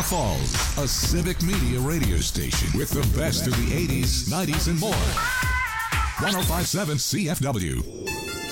Niagara Falls, a civic media radio station with the best of the 80s, 90s, and more. 105.7 CFW.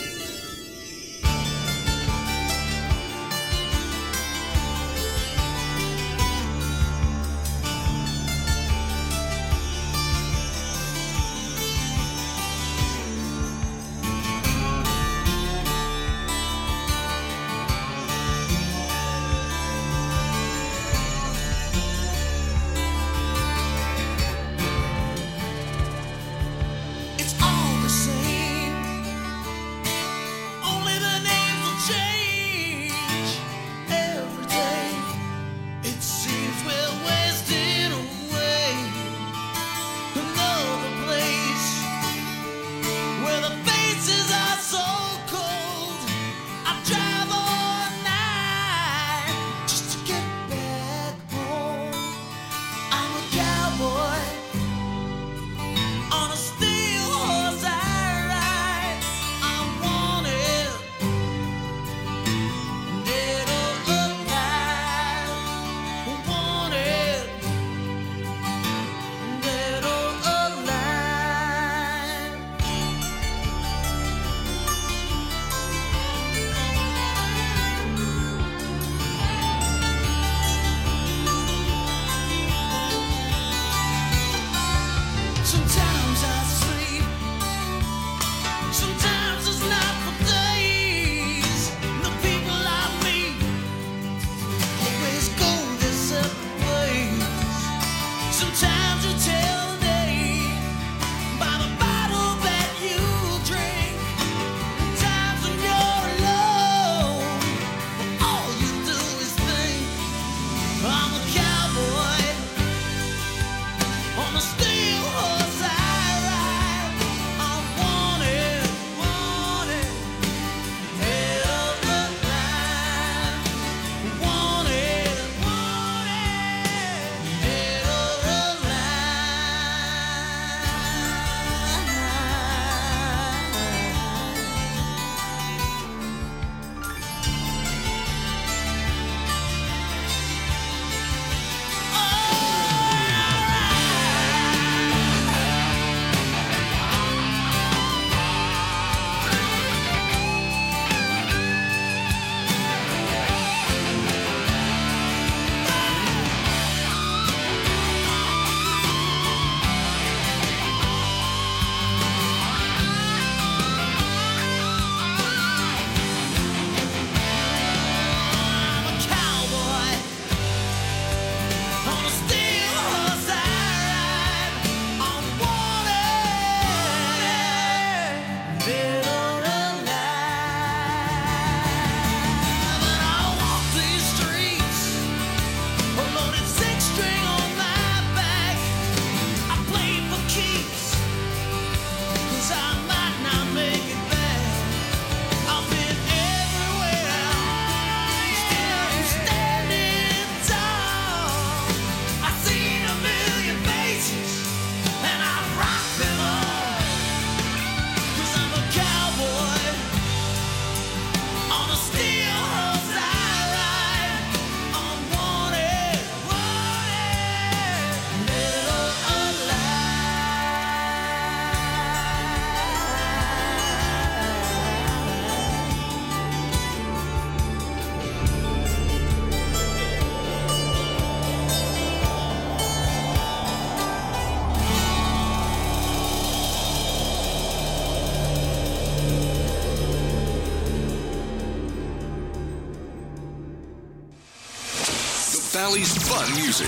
Valley's fun music.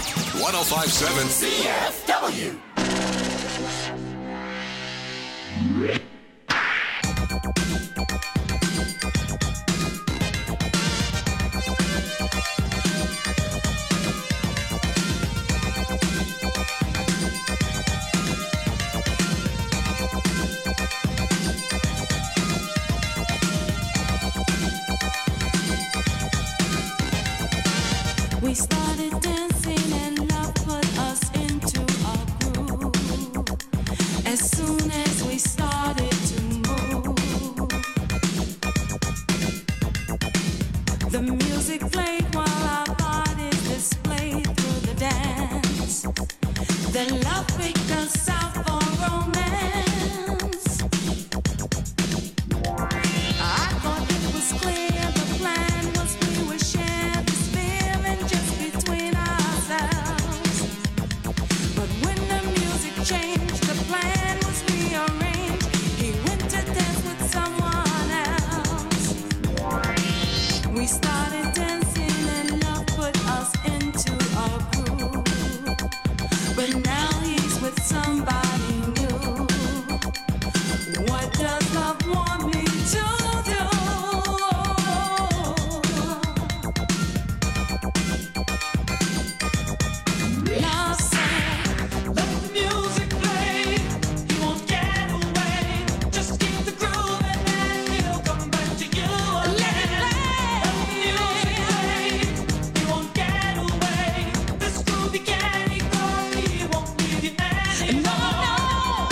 105.7 CFW. We started dancing and love put us into a groove. As soon as we started Then love picked us out for romance. I thought it was clear the plan was we would share this feeling just between ourselves. But when the music changed, the plan was rearranged. He went to dance with someone else. We started dancing and love put us into a groove. But now he's with somebody new. What does love want me to do? Love said, let the music play. He won't get away. Just keep the groove and then he'll come back to you again. Let the music play. He won't get away. This groove he can't ignore. He won't leave you anymore.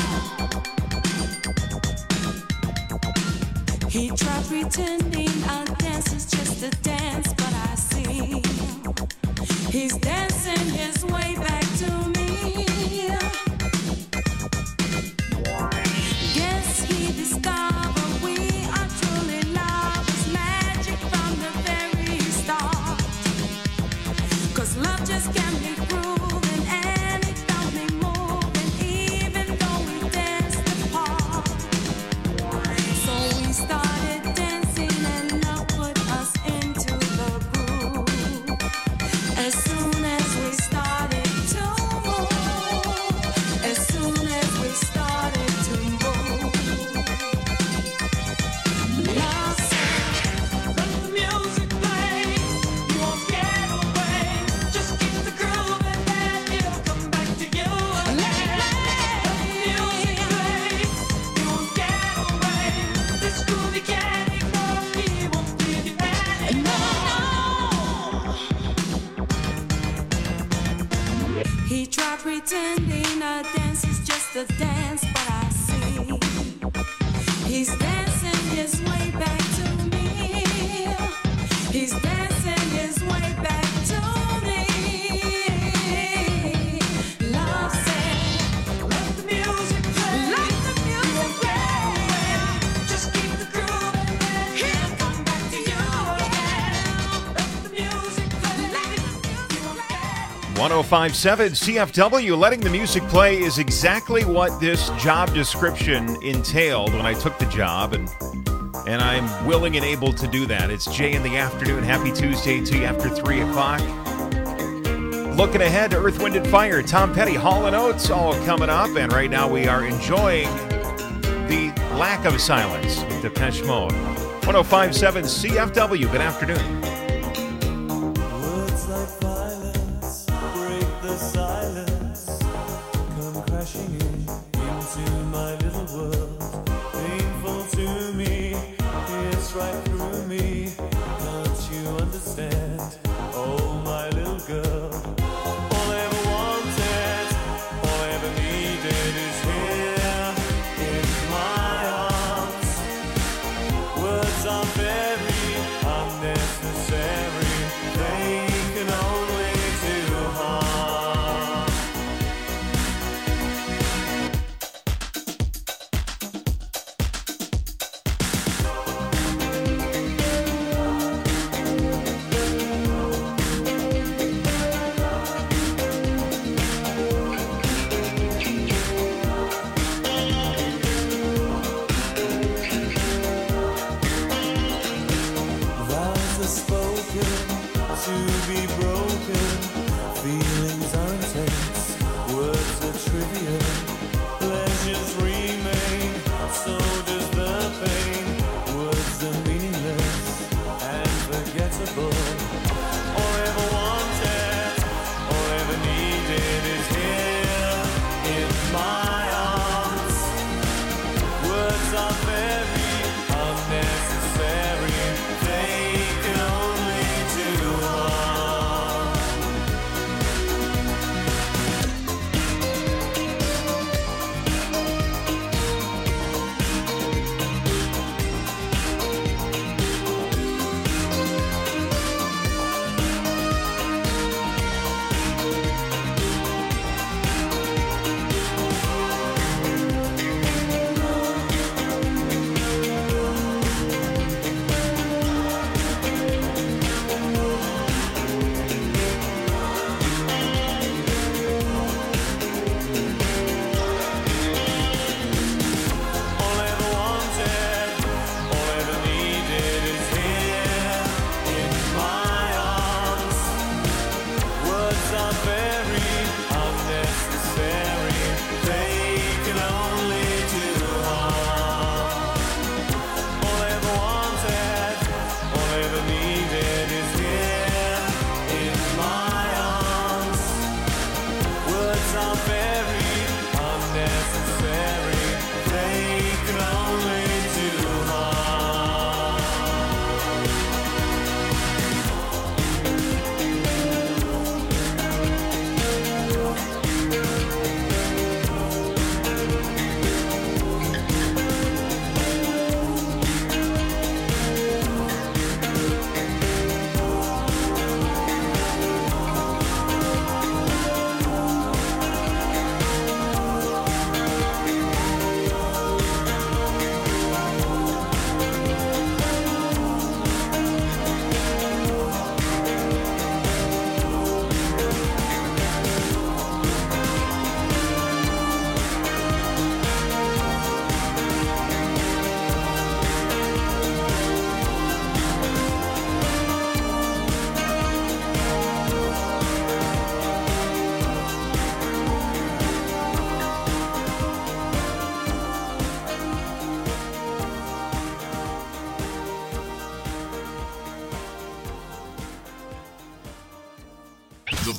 He tried pretending our dance is just a dance, but I see he's dancing his way back to me. Guess he discovered we are truly lovers, magic from the very start. 'Cause love just can't be proven and it don't be moving, even though we danced apart. So we started dancing and love put us into the groove. As soon as we started to move, as soon as we started to move, love said, let the music play. You won't get away. Just keep the groove and then he'll come back to you again. Let the music play. You won't get away. This groove you can't ignore. He won't leave you anymore. He tried pretending a dance is just a dance, but I see he's dancing his way back to me. He's dancing his way back to me. Love said, let the music play. Let the music play. Just keep the groove and then he'll come back to you again. Let the music play. Let the music play. 1057 CFW, letting the music play is exactly what this job description entailed when I took the job, and I'm willing and able to do that. It's Jay in the afternoon. Happy Tuesday to you after 3 o'clock. Looking ahead to Earth, Wind, and Fire, Tom Petty, Hall & Oates, all coming up, and right now we are enjoying the lack of silence with Depeche Mode. 1057 CFW, good afternoon. Words like violence break the silence, come crashing into my little world. Painful to me, it's right through me. Can't you understand? Oh, my little girl. All I ever wanted, all I ever needed is here in my arms. Words are very unnecessary.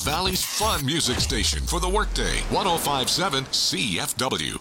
Valley's fun music station for the workday. 105.7 CFW.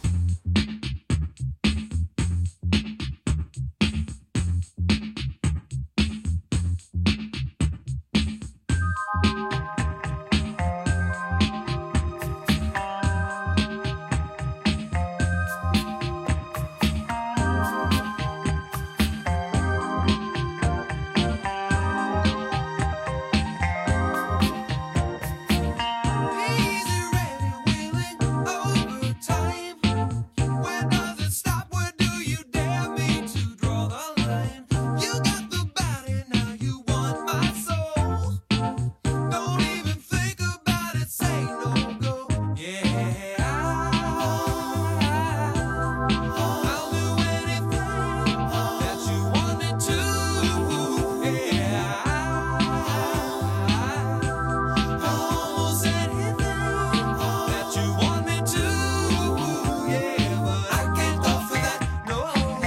Easy, ready, willing, overtime. When does it stop? Where do you dare me to draw the line? You got the body, now you want my soul. Don't even think about it, say no go. Yeah, I'll do anything that you want me to. Yeah, almost anything that you want me to. Yeah, but I can't go for that. No,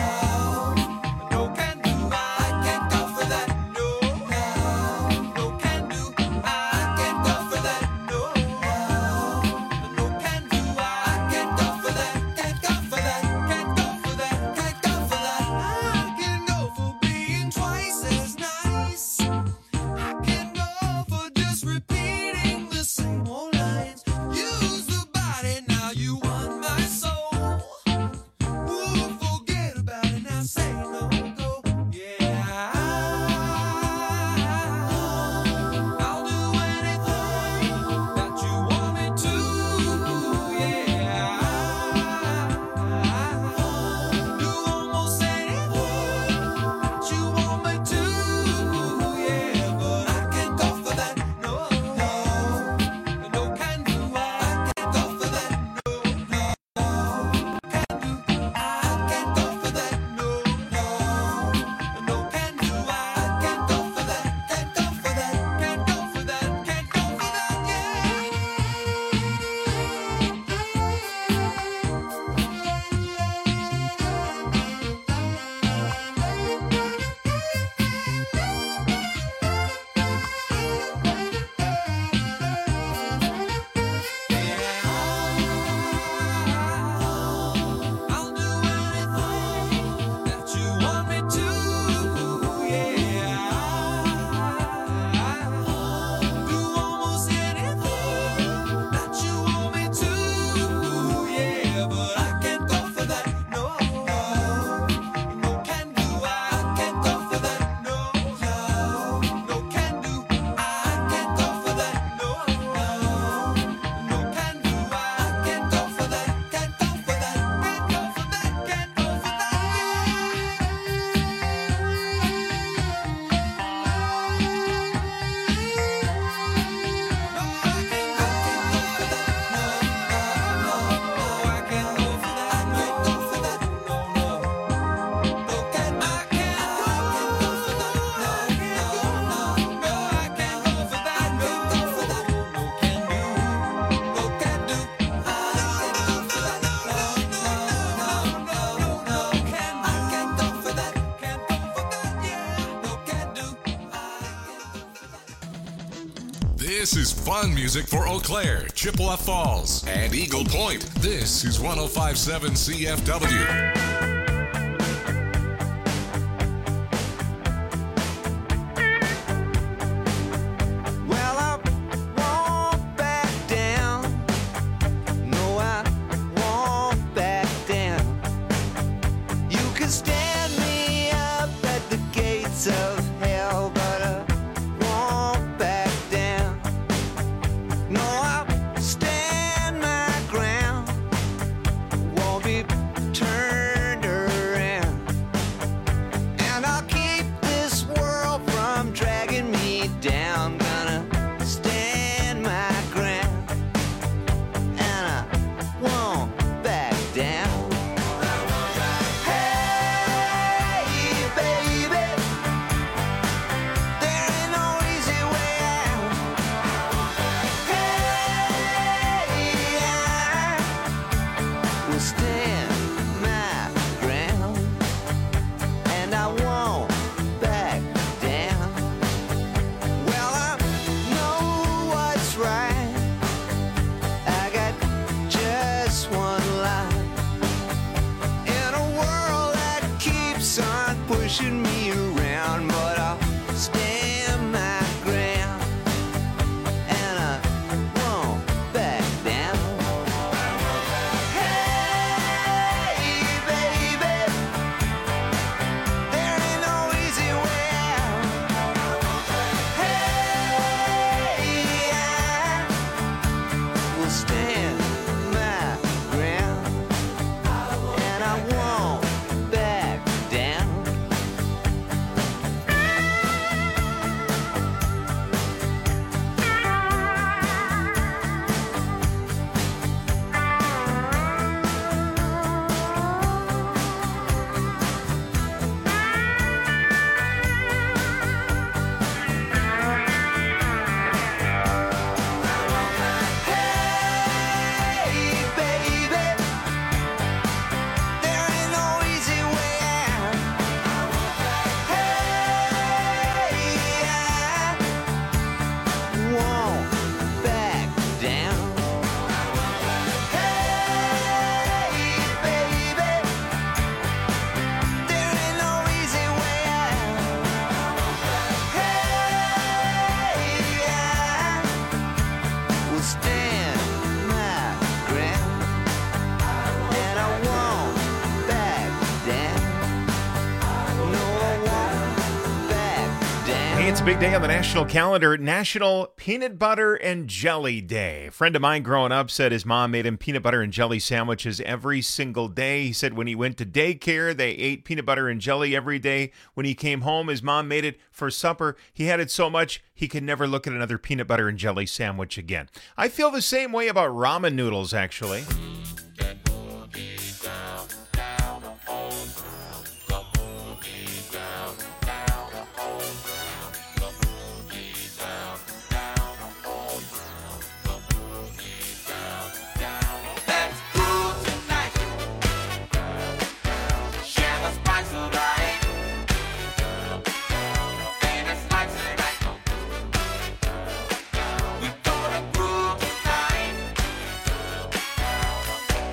no can do. I can't go for that. No, no can do. I can't go for that. No, no can do. I can't go for that. Can't go for that. Can't go for that. Can't go for that. I can go for being twice as nice. I can go for just repeating the same old lines. Use the body, now you want my soul. Ooh, forget about it, now say no go. Yeah, I'll do anything that you want me to. Yeah, do almost anything that you want me to. Yeah, but I can't go for that. No, no can do. I can't go for that. No, can do. I can't go for that. No, no can do. I can't go for that. Can't go for that. Can't go for that. Can't go for that. I'll do anything that you want me to. Yeah, do almost anything that you want me to. Yeah, but I can't go for that. No, no can do. I can't go for that. No, no can do. I can't go for that. No, no can do. I can't go for that. Can't go for that. Can't go for that. Can't go for that. This is fun music for Eau Claire, Chippewa Falls, and Eagle Point. This is 105.7 CFW. Well, I won't back down. No, I won't back down. You can stand me up at the gates of hell, but I won't back down. No, I'll stand my ground. Won't be turned one life. In a world that keeps on pushing me around, but I'll stand my ground, and I won't back down. Hey, baby, there ain't no easy way out. Hey, I will stand my ground, and I won't back down. Hey, baby, there ain't no easy way out. Hey, I won't back down. Hey, baby, there ain't no easy way out. Hey, I will stand my ground, and I won't back down. No, I won't back down. Hey, it's a big day on the national calendar, National Peanut Butter and Jelly Day. A friend of mine growing up said his mom made him peanut butter and jelly sandwiches every single day. He said when he went to daycare, they ate peanut butter and jelly every day. When he came home, his mom made it for supper. He had it so much, he could never look at another peanut butter and jelly sandwich again. I feel the same way about ramen noodles, actually. Let's groove tonight. Share the spice of life. And it's like tonight. We gonna groove tonight.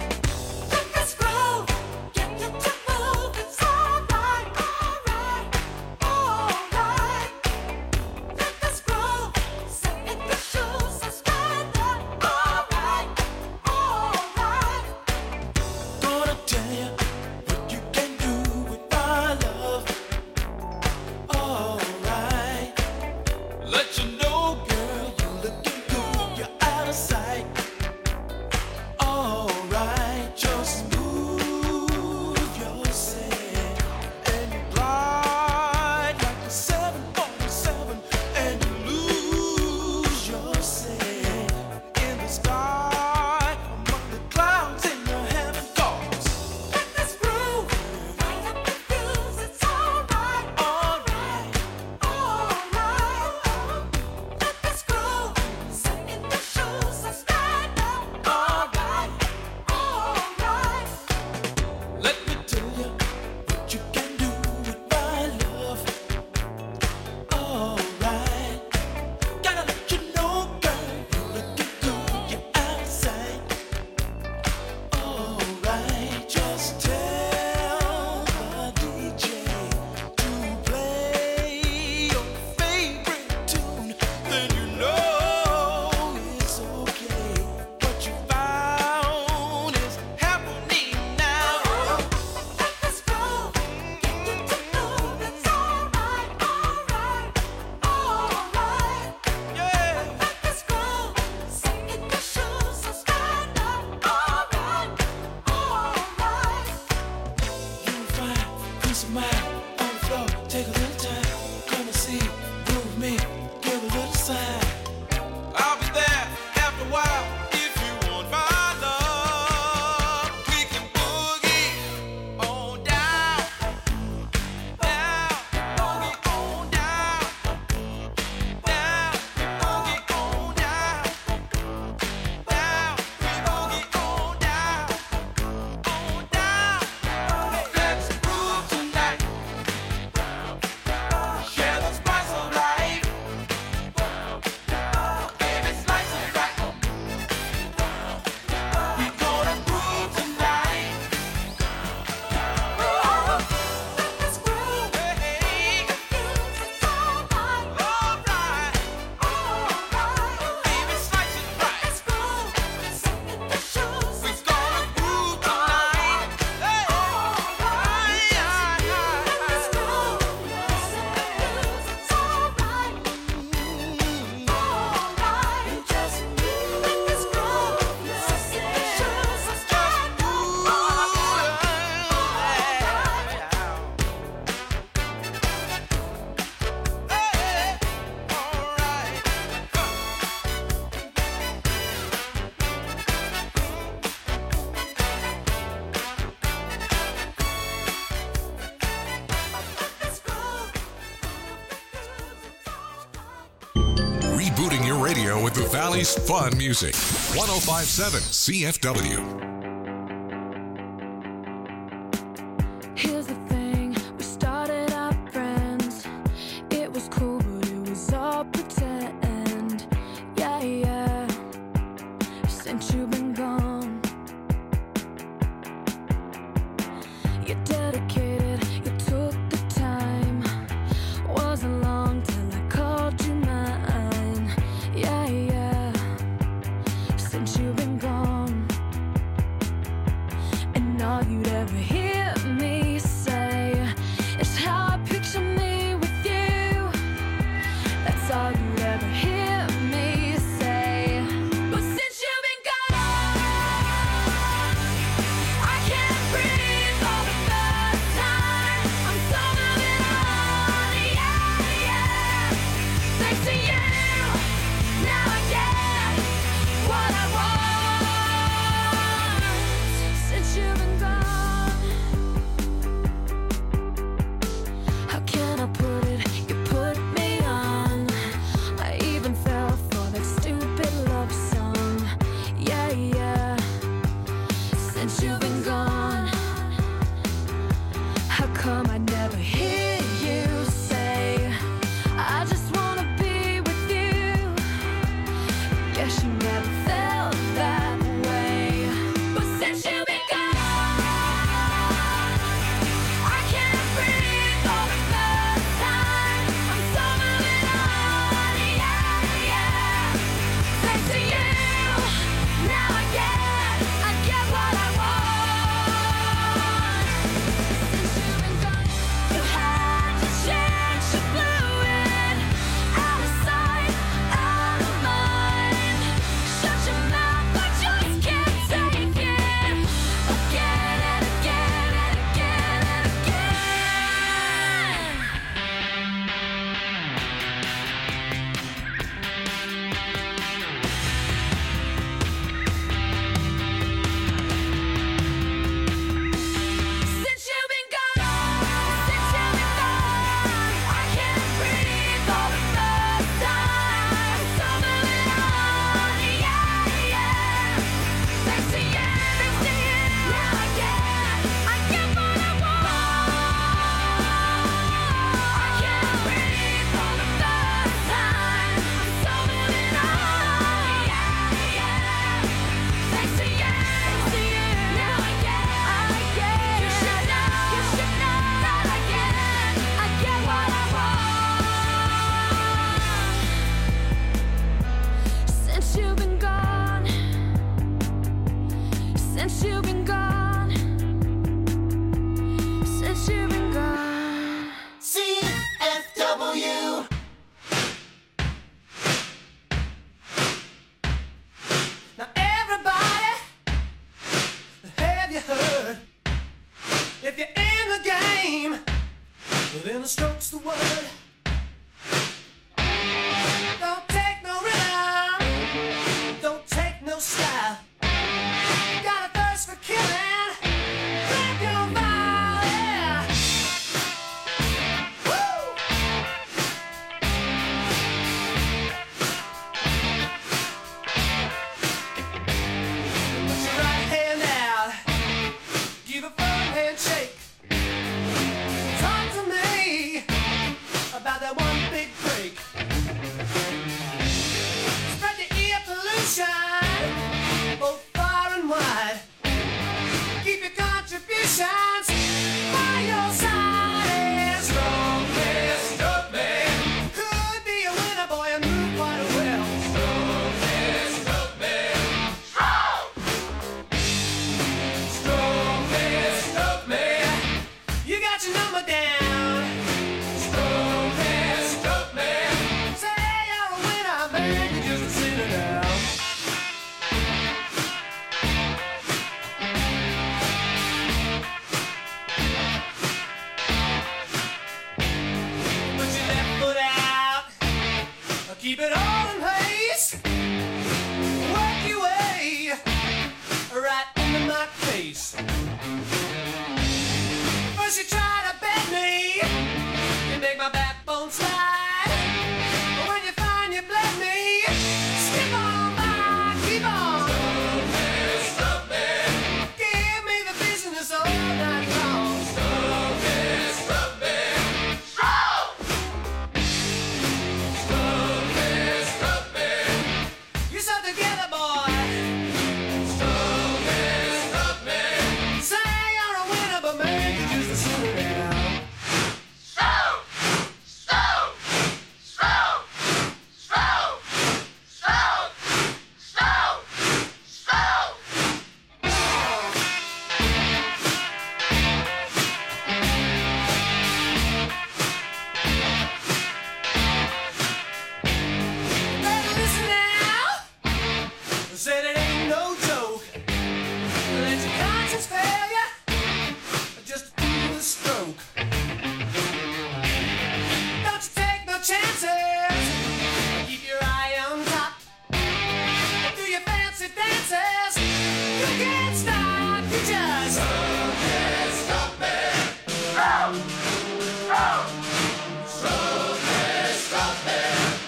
Valley's fun music. 1057 CFW. Here's the thing, we started out friends. It was cool, but it was all pretend. Yeah, yeah. Since you've been gone, you're dedicated, you took the time. Wasn't long till I called you mine. Yeah, yeah. Since you've been gone, and all you'd ever hear me say is how I picture me with you. That's all you'd ever hear me say. But since you've been gone, I can't breathe for the first time. I'm so moving on, yeah, yeah. Thanks to you, now I get what I want. Since you've been gone, how can I put it? You put me on. I even fell for that stupid love song. Yeah, yeah. Since you've been gone, how come I never hear you say I just wanna be with you? Guess you never felt that way. But since you've been gone, I can't breathe for the first time. I'm so moving on, yeah, yeah. Thanks to you, now I get what I want. Since you've been gone, you had your chance, you blew it. Out of sight, out of mind. Shut your mouth, I just can't take it. Again and again and again and again. Since you've been gone, I can't breathe for the first time. So moving on, yeah, yeah. Thanks to you, now I get what I want. I can't breathe for the first time. I'm so moving on, yeah, yeah. Thanks to you, now I get. You should know that I get what I want. Since you've been gone, since you've been gone, since you've been gone. CFW. Now everybody, have you heard? If you're in the game, well, then the stroke's the word. Don't take no rhythm, don't take no style. Got a thirst for killing, grab your vial, yeah. Woo! Put your right hand out, give a firm handshake. Talk to me about that one big break. Spread the ear pollution both far and wide. Keep your contributions by your side. And strong man, stroke man. Could be a winner, boy, and move quite well. Strong man, stroke man. Strong man, stroke man. You got your number down. Strong man, stroke man. Say you're a winner, man, you just a sinner now. Put your left foot out, keep it all in place. Work your way right into my face. First you try to bend me, you make my backbone slide. But when you find you bled me, skip on let your conscience fail you. Just do the stroke. Don't you take no chances. Keep your eye on top. Do your fancy dances. You can't stop. You just can't stop me. Stop me. Stop me.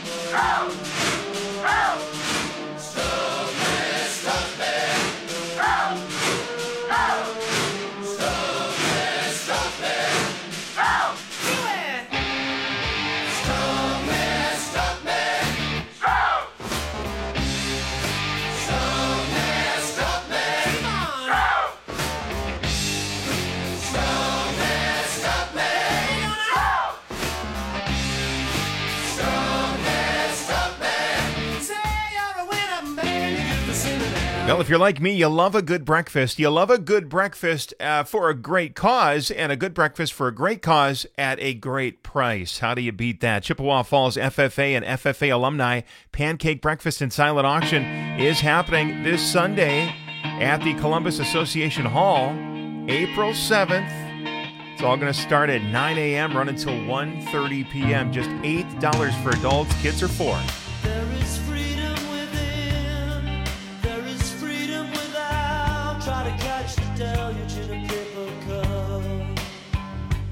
Well, if you're like me, you love a good breakfast. You love a good breakfast for a great cause, and a good breakfast for a great cause at a great price. How do you beat that? Chippewa Falls FFA and FFA alumni pancake breakfast and silent auction is happening this Sunday at the Columbus Association Hall, April 7th. It's all going to start at 9 a.m., run until 1:30 p.m. Just $8 for adults. Kids are $4. There is freedom within, there is freedom without. Try to catch the deluge in a paper cup.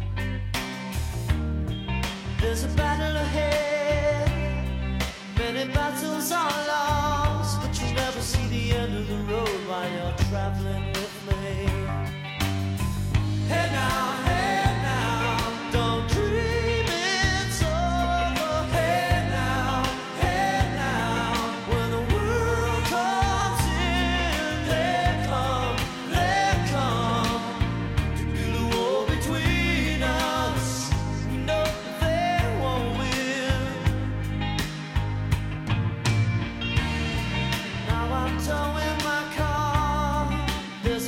There's a battle ahead, many battles are lost, but you never see the end of the road while you're traveling with me. Hey now, don't dream it's over. Hey now, when the world comes in, they come to build a wall between us. We know they won't win. Now I'm towing my car.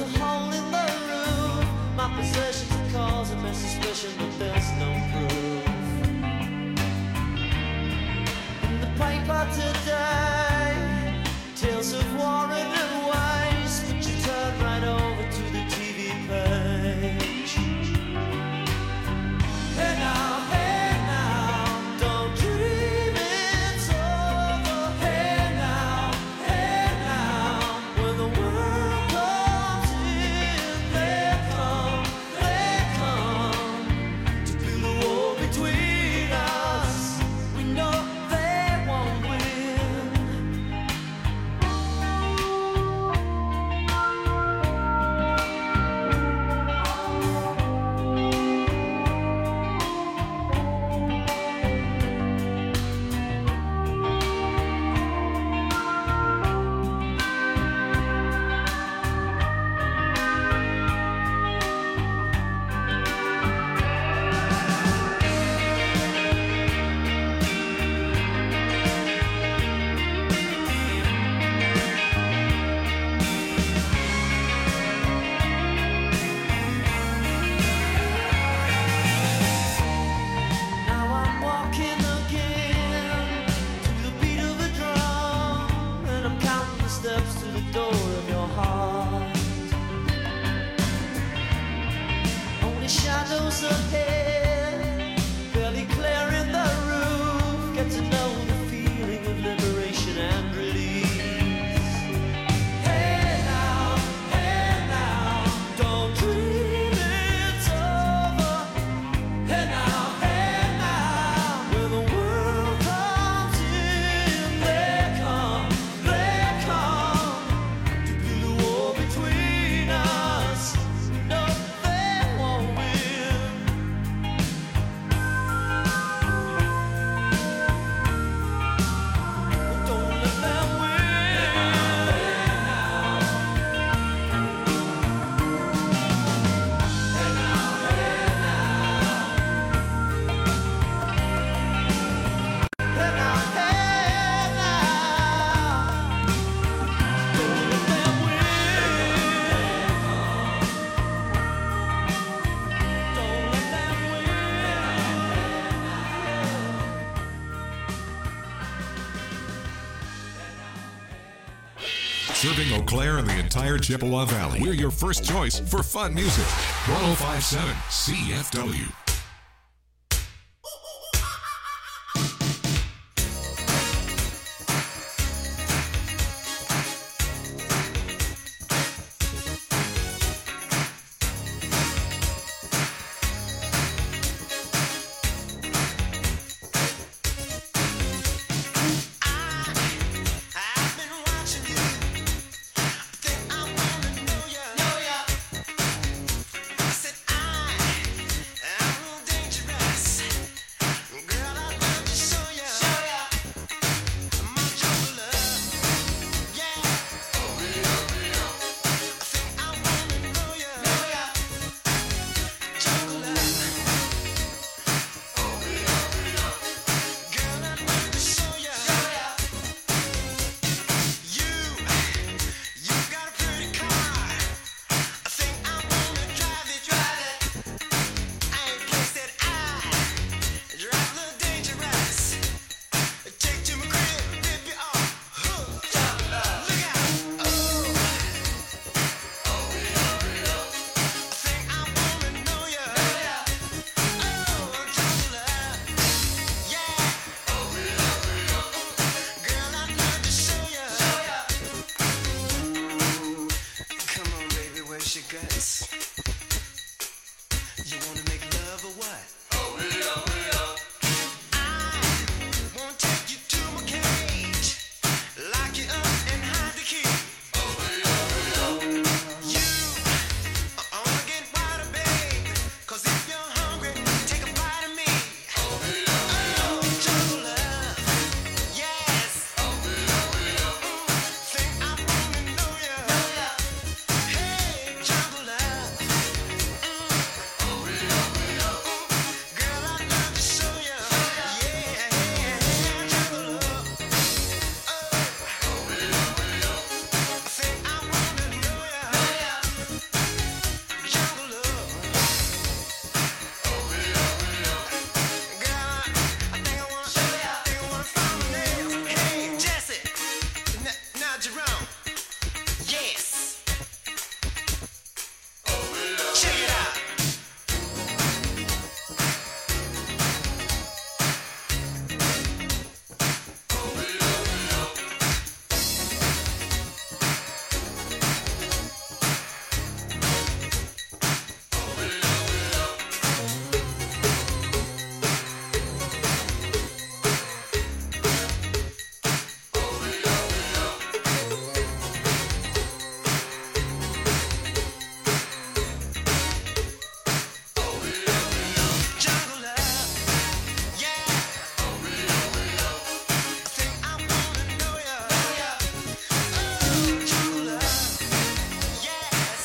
Serving Eau Claire and the entire Chippewa Valley. We're your first choice for fun music. 1057 CFW. I've been watching you. Think I wanna know ya. I said I'm a little dangerous. Girl, I'd love to show ya. My jungle love. Yeah. I think I wanna know ya. Jungle love. Girl, I'd love to show ya. You got a pretty car. I think I wanna drive it. I ain't place that I drive a little dangerous. Take to my crib, rip you off. Look out. Oh. I think I wanna know ya. Oh, jungle love. Yeah. Girl, I'd love to show ya. Come on, baby, where's your guts? You wanna make love or what? I won't take you to my cage, lock you up and hide the key. You only get wider, babe, 'cause if you're hungry, take a bite of me. Oh, jungle love, yes. Think I wanna know ya. Hey, jungle love. Girl, I'd love to show ya. Yeah, jungle love. I think I wanna know ya. Jungle love. Girl, I think I wanna show ya. Think I wanna find my nails. Hey, Jesse. Now Jerome. Yes. Check it out. Jungle love, yeah. I think I wanna know ya. Jungle love, yes.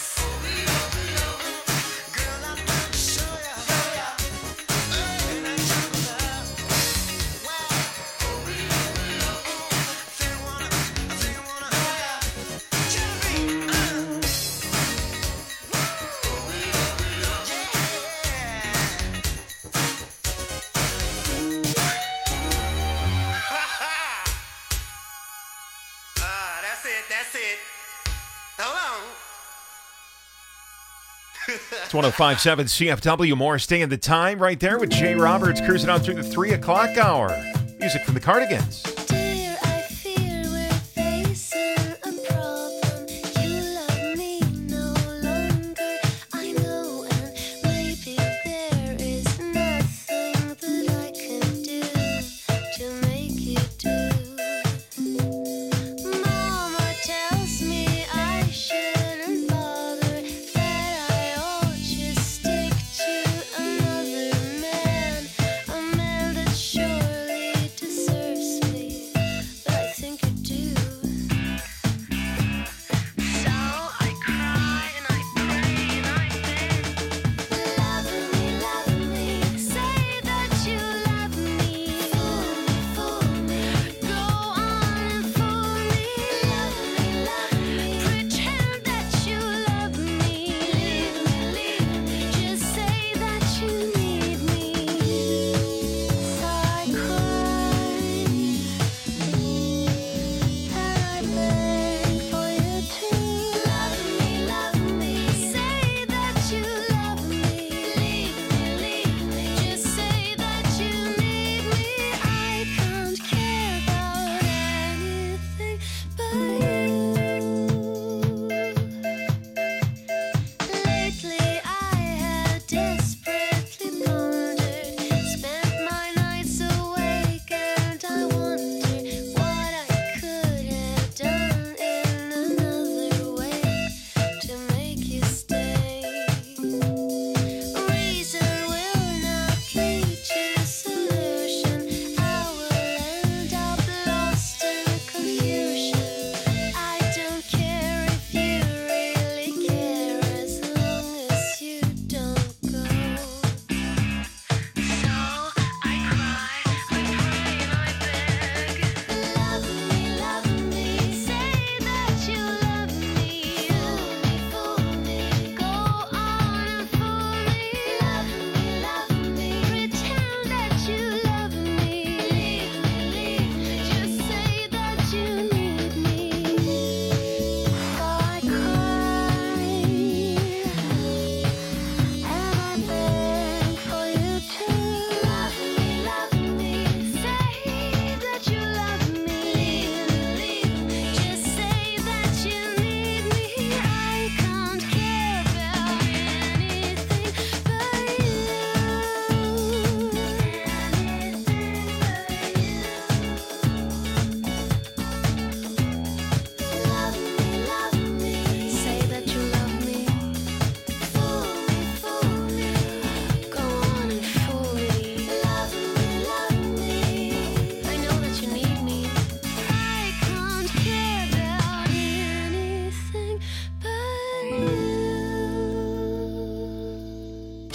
Girl, I'd love to show ya. And that jungle love, wow. I think I wanna know ya. Jeremy, that's it. Hold on. It's 1057 CFW. More Stay in the Time right there with Jay Roberts cruising on through the 3 o'clock hour. Music from the Cardigans. Dear, I fear we're facing a problem. You love me no longer. I know, and maybe there is nothing that I can do to make you do. Mama tells me I shouldn't bother, that I ought just stick to another man, a man that surely deserves me.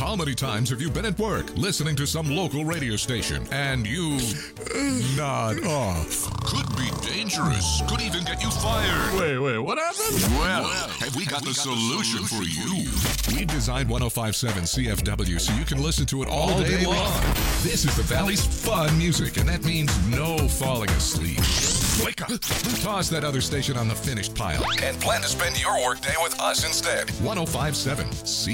How many times have you been at work listening to some local radio station and you nod off? Could be dangerous. Could even get you fired. Wait, what happened? Well, have we got the solution for you? We designed 105.7 CFW so you can listen to it all day long. This is the Valley's fun music, and that means no falling asleep. Wake up. Toss that other station on the finished pile and plan to spend your workday with us instead. 105.7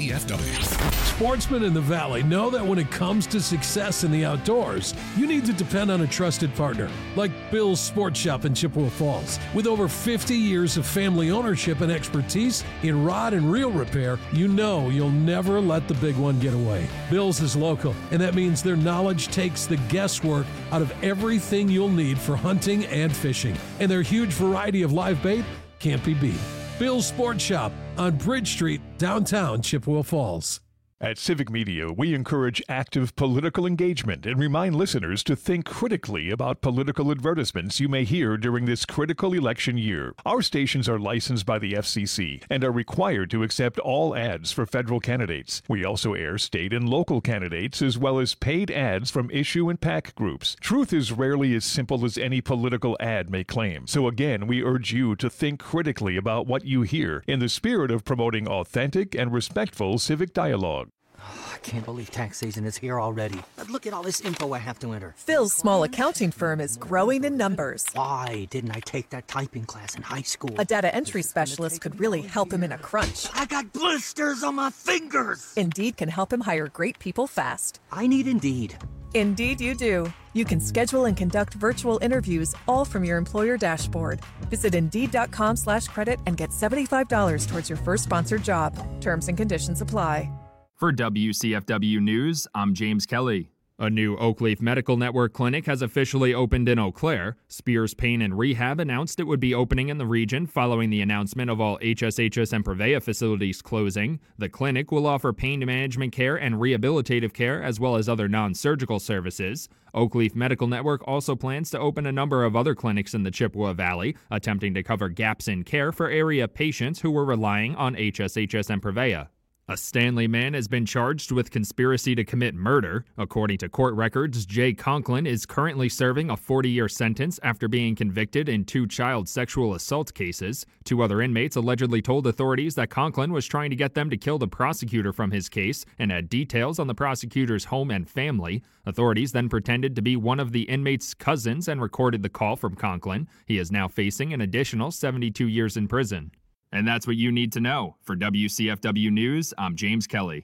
CFW. Sportsmen in the Valley know that when it comes to success in the outdoors, you need to depend on a trusted partner like Bill's Sports Shop in Chippewa Falls. With over 50 years of family ownership and expertise in rod and reel repair, you know you'll never let the big one get away. Bill's is local, and that means their knowledge takes the guesswork out of everything you'll need for hunting and fishing. And their huge variety of live bait can't be beat. Bill's Sports Shop on Bridge Street, downtown Chippewa Falls. At Civic Media, we encourage active political engagement and remind listeners to think critically about political advertisements you may hear during this critical election year. Our stations are licensed by the FCC and are required to accept all ads for federal candidates. We also air state and local candidates as well as paid ads from issue and PAC groups. Truth is rarely as simple as any political ad may claim. So again, we urge you to think critically about what you hear in the spirit of promoting authentic and respectful civic dialogue. I can't believe tax season is here already. But look at all this info I have to enter. Phil's small accounting firm is growing in numbers. Why didn't I take that typing class in high school? A data entry specialist could really help him in a crunch. I got blisters on my fingers. Indeed can help him hire great people fast. I need Indeed. Indeed you do. You can schedule and conduct virtual interviews all from your employer dashboard. Visit Indeed.com/credit and get $75 towards your first sponsored job. Terms and conditions apply. For WCFW News, I'm James Kelly. A new Oakleaf Medical Network clinic has officially opened in Eau Claire. Spears Pain and Rehab announced it would be opening in the region following the announcement of all HSHS and Prevea facilities closing. The clinic will offer pain management care and rehabilitative care as well as other non-surgical services. Oakleaf Medical Network also plans to open a number of other clinics in the Chippewa Valley, attempting to cover gaps in care for area patients who were relying on HSHS and Prevea. A Stanley man has been charged with conspiracy to commit murder. According to court records, Jay Conklin is currently serving a 40-year sentence after being convicted in 2 child sexual assault cases. 2 other inmates allegedly told authorities that Conklin was trying to get them to kill the prosecutor from his case and had details on the prosecutor's home and family. Authorities then pretended to be one of the inmates' cousins and recorded the call from Conklin. He is now facing an additional 72 years in prison. And that's what you need to know. For WCFW News, I'm James Kelly.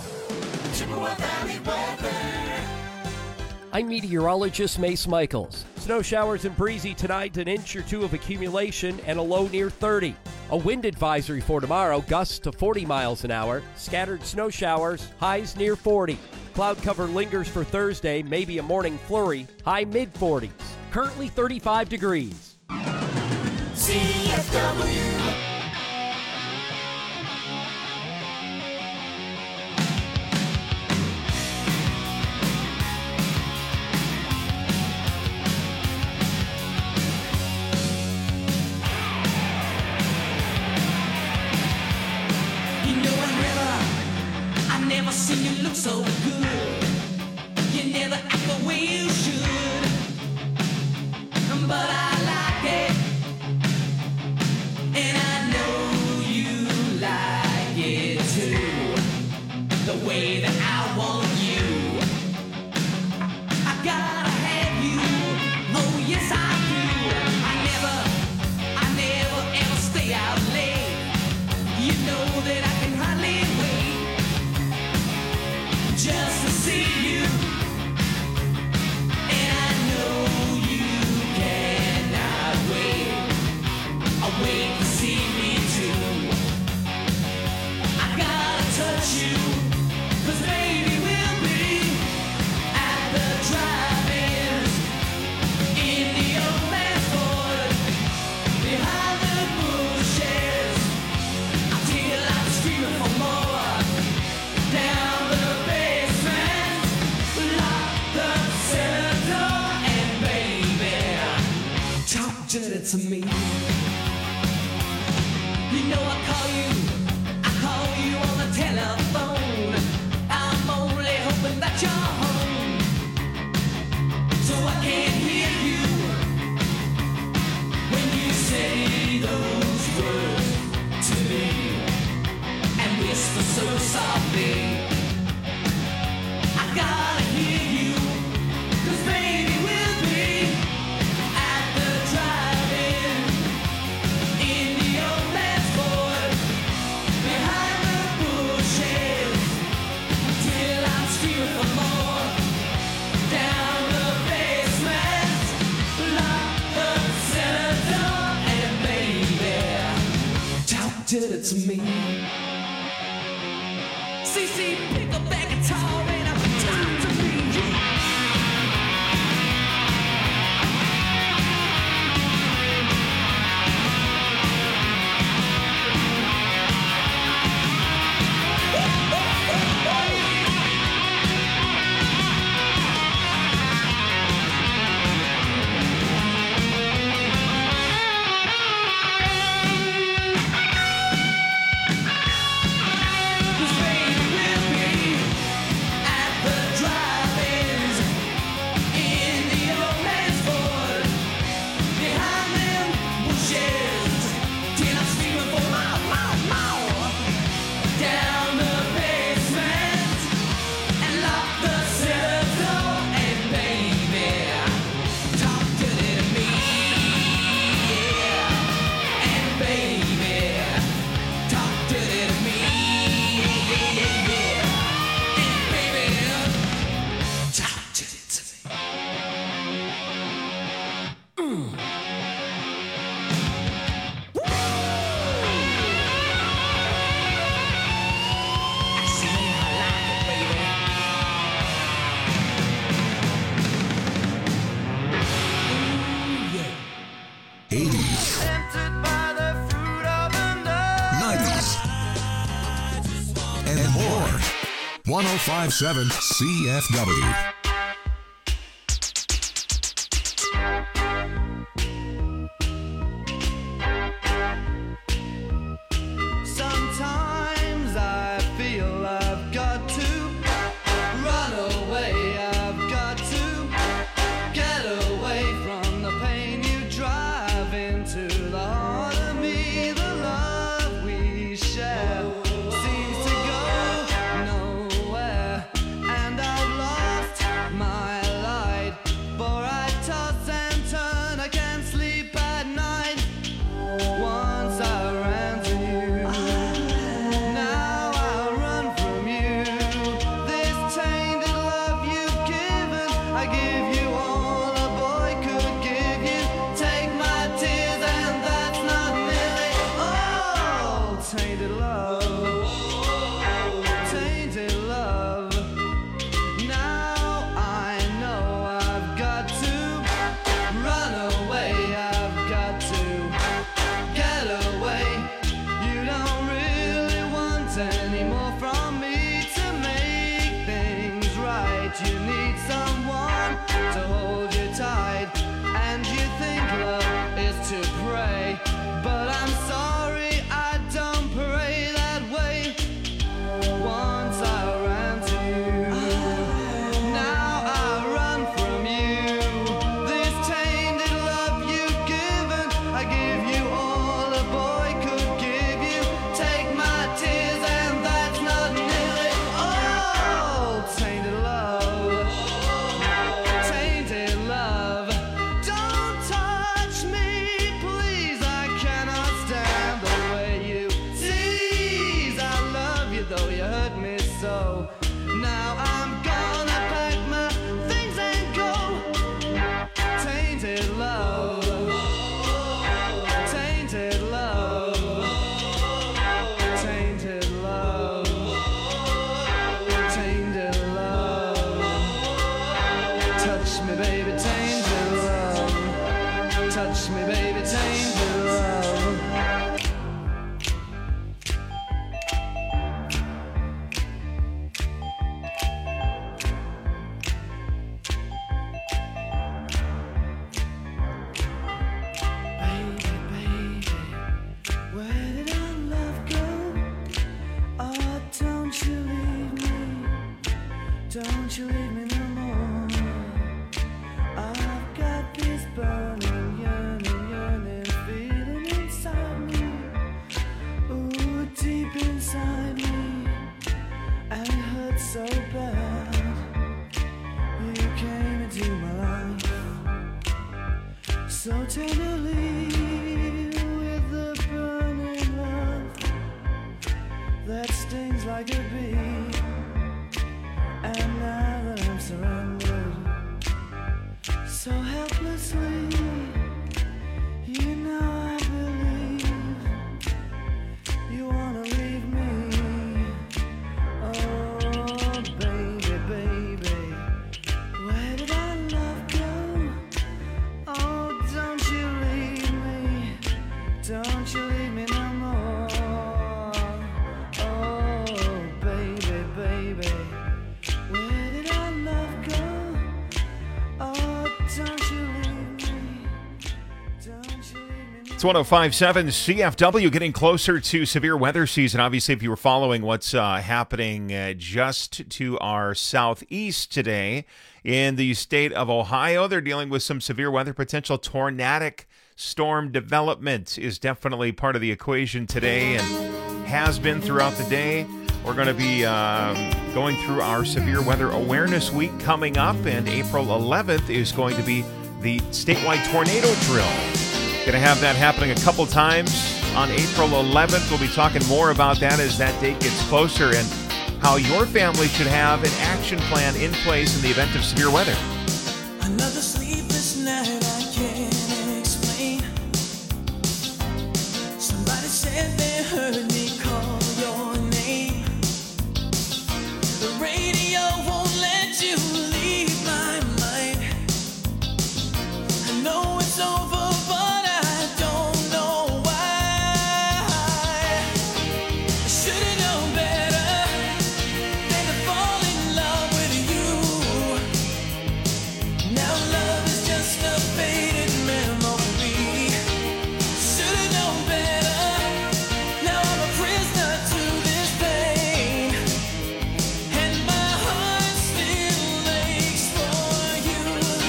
I'm meteorologist Mace Michaels. Snow showers and breezy tonight, an inch or 2 of accumulation and a low near 30. A wind advisory for tomorrow, gusts to 40 miles an hour. Scattered snow showers, highs near 40. Cloud cover lingers for Thursday, maybe a morning flurry, high mid-40s. Currently 35 degrees. CFW. Never seen you look so good. You never act the way you should. But I like it, and I know you like it too. The way that I want you, I gotta have you. Oh yes I do. I never ever stay out late. You know that I can hardly wait just to see you, and I know you cannot wait. I wait to see me too. I gotta touch you, 'cause baby we'll be at the drive-ins in the old man's Ford, behind the bushes, until I'm screaming for more, down the to me. You know I call you on the telephone. so softly. I gotta hear you, 'cause baby we'll be at the drive-in in the old man's Ford, behind the bushes, till I'm screaming for more. Down the basement, lock the cellar door, and baby, talk to me. CC, pick up that guitar and talk to me. Tempted by the fruit of the 90s and more. 1057 CFW. Sometimes I feel I've got to run away. I've got to get away from the pain you drive into the heart of me. The love we share seems to go nowhere, and I've lost my light. For I toss and turn, I can't sleep at night. Once I ran to you, now I run from you. This tainted love you've given, I give you all a boy could give you. Take my tears and that's not nearly all. Tainted love, tainted love. Now I know I've got to run away. I've got to get away. You don't really want any more from me to make things right. You need someone to hold you tight, and you think love is to pray. But I'm sorry, I don't pray that way. Once I ran to you, now I run from you. This tainted love you've given, I give you all a boy could give you. Take my tears and that's not nearly all. Tainted love, tainted love. Don't touch me, please. I cannot stand the way you tease. I love you though you hurt me so. Now I'm gonna pack my things and go. Tainted love, tainted love, tainted love, tainted love. Touch me, baby, tainted love. Touch me, baby, tainted love. Baby, baby, where did our love go? Oh, don't you leave me. Don't you leave me no more. I've got this burning yearning, that stings like a bee. And now that I'm surrendered so helplessly, you know I believe you wanna leave me. Oh, baby, baby, where did our love go? Oh, don't you leave me, don't you leave me no more. Oh, baby, baby, where did our love go? Oh, don't you leave me, don't you leave me. It's 105.7 CFW, getting closer to severe weather season. Obviously, if you were following what's happening just to our southeast today in the state of Ohio, they're dealing with some severe weather potential. Tornadic storm development is definitely part of the equation today and has been throughout the day. We're going to be going through our Severe Weather Awareness Week coming up, and April 11th is going to be the statewide tornado drill. Going to have that happening a couple times on April 11th. We'll be talking more about that as that date gets closer and how your family should have an action plan in place in the event of severe weather. Another sleepless night I can't explain. Somebody said they heard me call your name. The radio won't let you leave my mind. I know it's over, but I don't know why. I should've known better than to fall in love with you. Now love is just a faded memory. Should've known better. Now I'm a prisoner to this pain, and my heart still aches for you.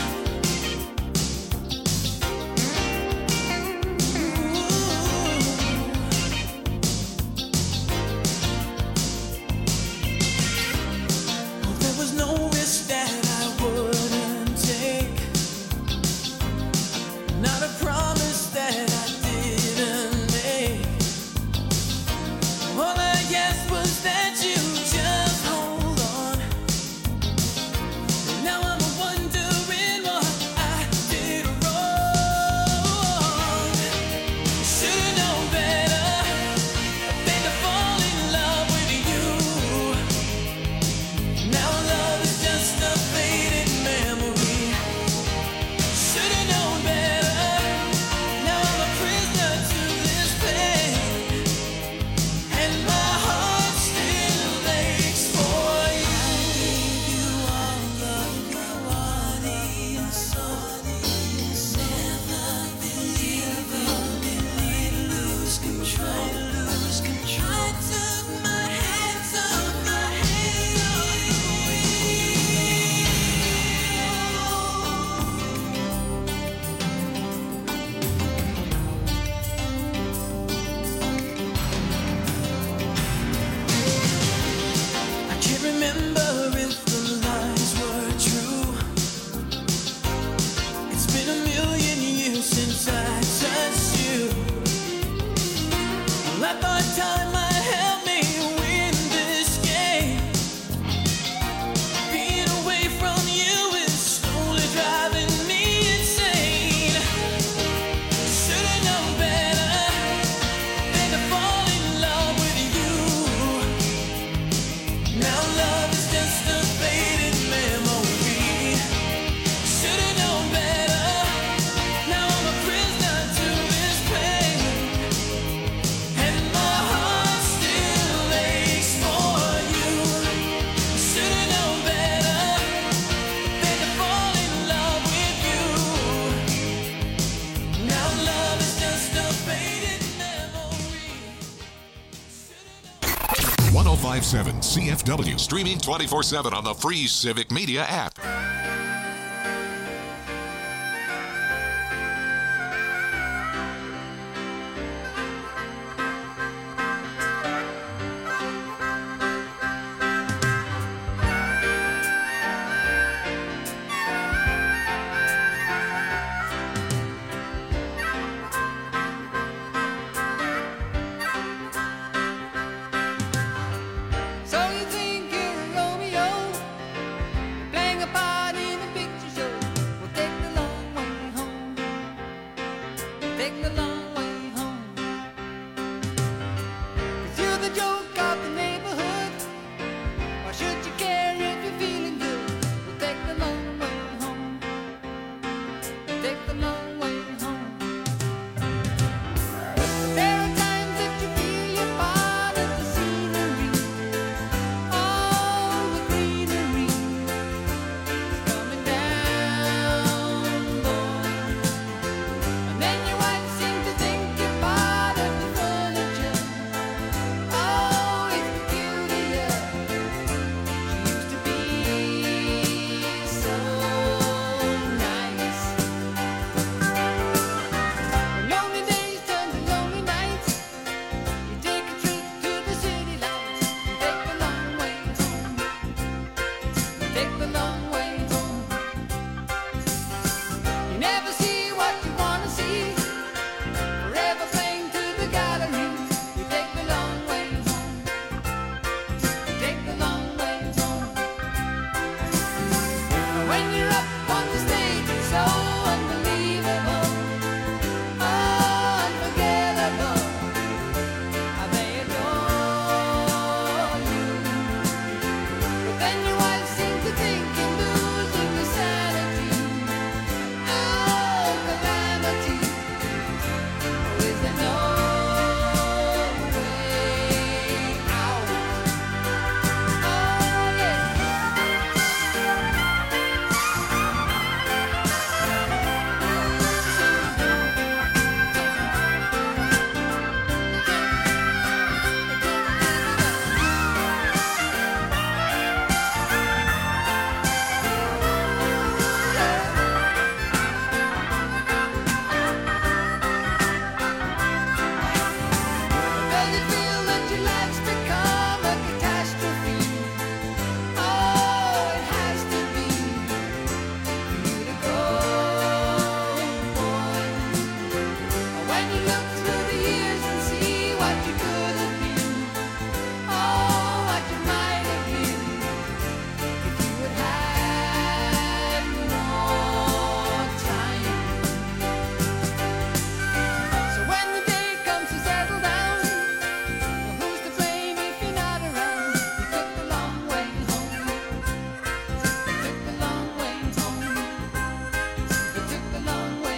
Oh, there was no risk that I wouldn't take, not a promise that I didn't make. All I asked was that you just hold on. Now I'm wondering what I did wrong. Should've known better than to fall in love with you. Now love is just a faded memory. Should've known better. Now I'm a prisoner to this pain, and my heart still aches for you. You are love, I never believe lose control. I took my hands off my I can't remember if the lies were true. It's been a million years since I touched you. Well, I thought time might help me win this game. Being away from you is slowly driving me insane. Should've known better than to fall in love with you. Now love is just a faded memory. Should've known better. Now I'm a prisoner to this pain, and my heart still aches for you. Should've known better than to fall in love with you. Now love is just a faded memory. 1057 CFW, streaming 24/7 on the free Civic Media app.